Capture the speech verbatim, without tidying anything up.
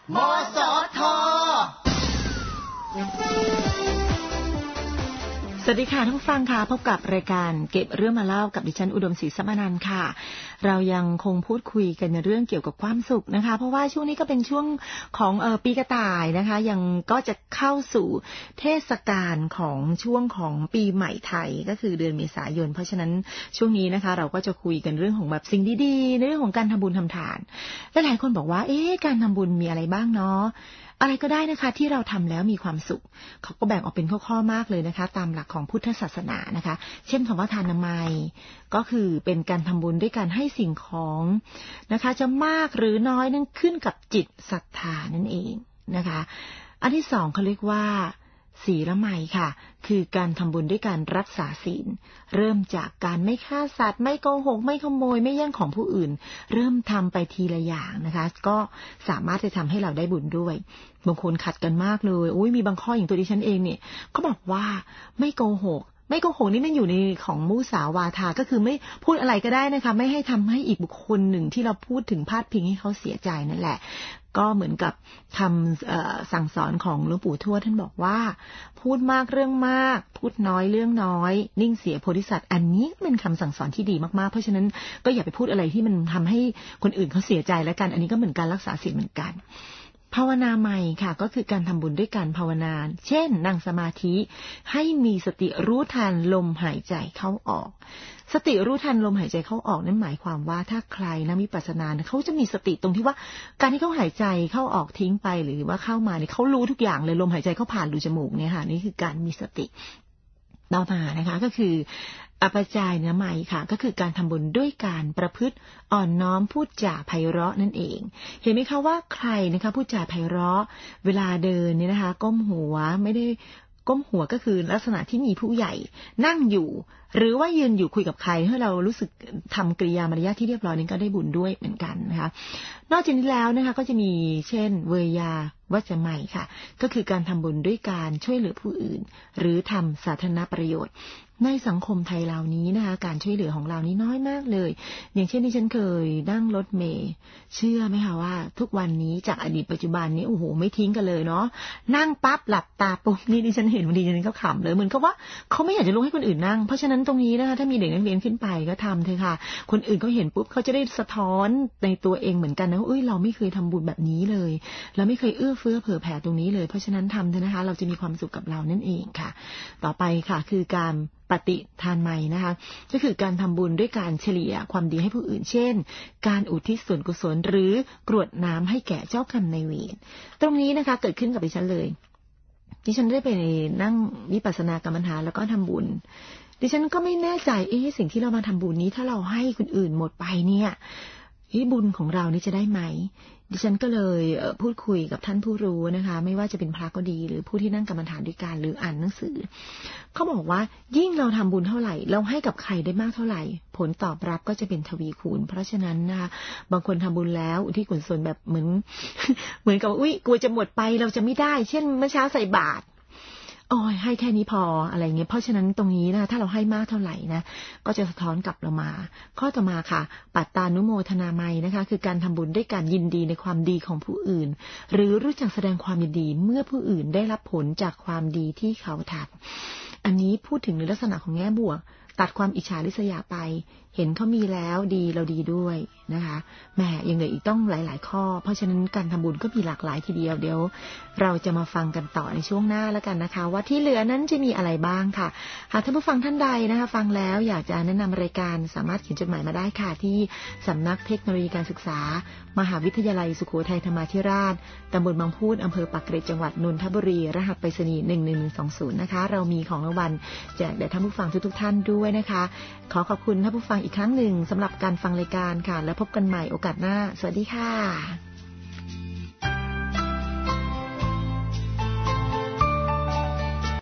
มสท. สวัสดีค่ะท่านผู้ฟังค่ะพบกับรายการเก็บเรื่องมาเล่ากับดิฉันอุดมศรีสัมนันท์ค่ะเรายังคงพูดคุยกันในเรื่องเกี่ยวกับความสุขนะคะเพราะว่าช่วงนี้ก็เป็นช่วงของเอ่อปีกระต่ายนะคะยังก็จะเข้าสู่เทศกาลของช่วงของปีใหม่ไทยก็คือเดือนเมษายนเพราะฉะนั้นช่วงนี้นะคะเราก็จะคุยกันเรื่องของแบบสิ่งดีๆในเรื่องของการทำบุญทำทานและหลายคนบอกว่าเอ๊ะการทำบุญมีอะไรบ้างเนาะอะไรก็ได้นะคะที่เราทำแล้วมีความสุขเขาก็แบ่งออกเป็นข้อๆมากเลยนะคะตามหลักของพุทธศาสนานะคะเช่นคำว่าทานามัยก็คือเป็นการทำบุญด้วยการให้สิ่งของนะคะจะมากหรือน้อยนั่นขึ้นกับจิตศรัทธานั่นเองนะคะอันที่สองเขาเรียกว่าศีลไมยค่ะคือการทำบุญด้วยการรักษาศีลเริ่มจากการไม่ฆ่าสัตว์ไม่โกหกไม่ขโมยไม่แย่งของผู้อื่นเริ่มทำไปทีละอย่างนะคะก็สามารถจะทำให้เราได้บุญด้วยบางคนขัดกันมากเลยโอ้ยมีบางข้ออย่างตัวดิฉันเองเนี่ยก็บอกว่าไม่โกหกไม่โกหกนี่มันอยู่ในของมุสาวาทาก็คือไม่พูดอะไรก็ได้นะคะไม่ให้ทำให้อีกบุคคลหนึ่งที่เราพูดถึงพาดพิงให้เขาเสียใจนั่นแหละก็เหมือนกับคำสั่งสอนของหลวงปู่ทวดท่านบอกว่าพูดมากเรื่องมากพูดน้อยเรื่องน้อยนิ่งเสียโพธิสัตว์อันนี้เป็นคำสั่งสอนที่ดีมากๆเพราะฉะนั้นก็อย่าไปพูดอะไรที่มันทำให้คนอื่นเขาเสียใจแล้วกันอันนี้ก็เหมือนการรักษาศีลเหมือนกันภาวนาใหม่ค่ะก็คือการทำบุญด้วยการภาวนาเช่นนั่งสมาธิให้มีสติรู้ทันลมหายใจเข้าออกสติรู้ทันลมหายใจเข้าออกนั้นหมายความว่าถ้าใครนะวิปัสสนาเขาจะมีสติตรงที่ว่าการที่เขาหายใจเข้าออกทิ้งไปหรือว่าเข้ามาเนี่ยเขารู้ทุกอย่างเลยลมหายใจเข้าผ่านรูจมูกเนี่ยค่ะนี่คือการมีสติต่อมานะคะก็คืออปจายนะไมยค่ะก็คือการทำบุญด้วยการประพฤติอ่อนน้อมพูดจาไพเราะนั่นเองเห็นไหมคะว่าใครนะคะพูดจาไพเราะเวลาเดินเนี่ยนะคะก้มหัวไม่ได้ก้มหัวก็คือลักษณะที่มีผู้ใหญ่นั่งอยู่หรือว่ายืนอยู่คุยกับใครให้เรารู้สึกทำกริยามารยาทที่เรียบร้อยนี่ก็ได้บุญด้วยเหมือนกันนะคะนอกจากนี้แล้วนะคะก็จะมีเช่นเวยาวัจจะไมยค่ะก็คือการทำบุญด้วยการช่วยเหลือผู้อื่นหรือทำสาธารณประโยชน์ในสังคมไทยเรานี้นะคะการช่วยเหลือของเรานี้น้อยมากเลยอย่างเช่นที่ฉันเคยนั่งรถเมล์เชื่อไหมคะว่าทุกวันนี้จากอดีตปัจจุบันนี้โอ้โหไม่ทิ้งกันเลยเนาะนั่งปั๊บหลับตาปุ๊บนี่ดิฉันเห็นบางทีดิฉันก็ขำเลยเหมือนกับว่าเขาไม่อยากจะลุกให้คนอื่นนั่งเพราะฉะนั้นตรงนี้นะคะถ้ามีเด็กนักเรียนขึ้นไปก็ทำเถอะค่ะคนอื่นเขาเห็นปุ๊บเขาจะได้สะท้อนในตัวเองเหมือนกันนะว่าเอ้ยเราไม่เคยทำบุญแบบนี้เลยเราไม่เคยเอื้อเฟื้อเผื่อแผ่ตรงนี้เลยเพราะฉะนั้นทำเถอะนะคะเราจะมีความสุขกับเรานั่นเองค่ะต่อไปค่ะคือการปฏิทานใหม่นะคะก็คือการทำบุญด้วยการเฉลี่ยความดีให้ผู้อื่นเช่นการอุทิศส่วนกุศลหรือกรวดน้ำให้แก่เจ้ากรรมนายเวรตรงนี้นะคะเกิดขึ้นกับดิฉันเลยดิฉันได้ไปนั่งวิปัสสนากรรมฐานแล้วก็ทำบุญดิฉันก็ไม่แน่ใจเอ๊ะสิ่งที่เรามาทำบุญนี้ถ้าเราให้คนอื่นหมดไปเนี่ยบุญของเรานี่จะได้ไหมดิฉันก็เลยพูดคุยกับท่านผู้รู้นะคะไม่ว่าจะเป็นพระก็ดีหรือผู้ที่นั่งกรรมฐานด้วยกันหรืออ่านหนังสือเขาบอกว่ายิ่งเราทำบุญเท่าไหร่เราให้กับใครได้มากเท่าไหร่ผลตอบรับก็จะเป็นทวีคูณเพราะฉะนั้นนะคะบางคนทำบุญแล้วอุทิศกุศลแบบเหมือนเหมือนกับอุ้ยกลัวจะหมดไปเราจะไม่ได้เช่นเมื่อเช้าใส่บาตรโอ้ยให้แค่นี้พออะไรเงี้ยเพราะฉะนั้นตรงนี้นะถ้าเราให้มากเท่าไหร่นะก็จะสะท้อนกลับเรามาข้อต่อมาค่ะปัตตานุโมทนาไมยนะคะคือการทำบุญด้วยการยินดีในความดีของผู้อื่นหรือรู้จักแสดงความยินดีเมื่อผู้อื่นได้รับผลจากความดีที่เขาทำอันนี้พูดถึงในลักษณะของแง่บวกตัดความอิจฉาริษยาไปเห็นเขามีแล้วดีเราดีด้วยนะคะแหมยังเหลืออีกต้องหลายๆข้อเพราะฉะนั้นการทำบุญก็มีหลากหลายทีเดียวเดี๋ยวเราจะมาฟังกันต่อในช่วงหน้าแล้วกันนะคะว่าที่เหลือนั้นจะมีอะไรบ้างค่ะหากท่านผู้ฟังท่านใดนะคะฟังแล้วอยากจะแนะนำรายการสามารถเขียนจดหมายมาได้ค่ะที่สำนักเทคโนโลยีการศึกษามหาวิทยาลัยสุโขทัยธรรมาธิราชตำบลบางพูดอำเภอปากเกร็ดจังหวัดนนทบุรีรหัสไปรษณีย์หนึ่งหนึ่งหนึ่งสองศูนย์นะคะเรามีของรางวัลแจกแด่ท่านผู้ฟังทุกๆท่านด้วยนะคะขอขอบคุณท่านผู้ฟังอีกครั้งหนึ่งสำหรับการฟังรายการค่ะและพบกันใหม่โอกาสหน้าสวัสดีค่ะ